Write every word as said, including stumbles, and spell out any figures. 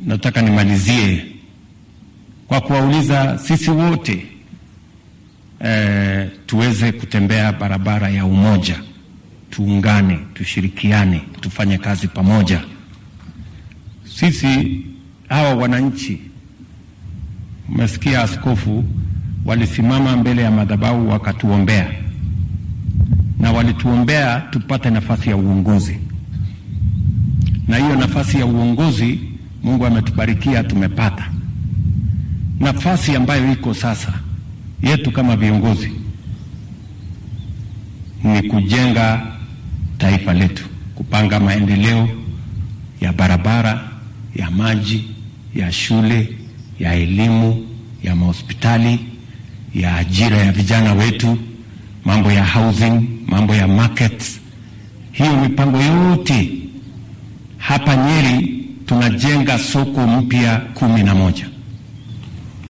nataka nimalizie kwa kuwauliza sisi wote eh, tuweze kutembea barabara ya umoja, tuungane, tushirikiane, tufanye kazi pamoja. Sisi hawa wananchi, umesikia askofu, walisimama mbele ya madhabahu wakatuombea, na walituombea tupate nafasi ya uongozi, na hiyo nafasi ya uongozi Mungu ametubarikia, tumepata. Nafasi ambayo iko sasa yetu kama viongozi ni kujenga taifa letu, kupanga maendeleo ya barabara, ya maji, ya shule, ya elimu, ya mahospitali, ya ajira ya vijana wetu, mambo ya housing, mambo ya markets. Hiyo mipango yote hapa Nyeri tunajenga soko mpya kumi na moja.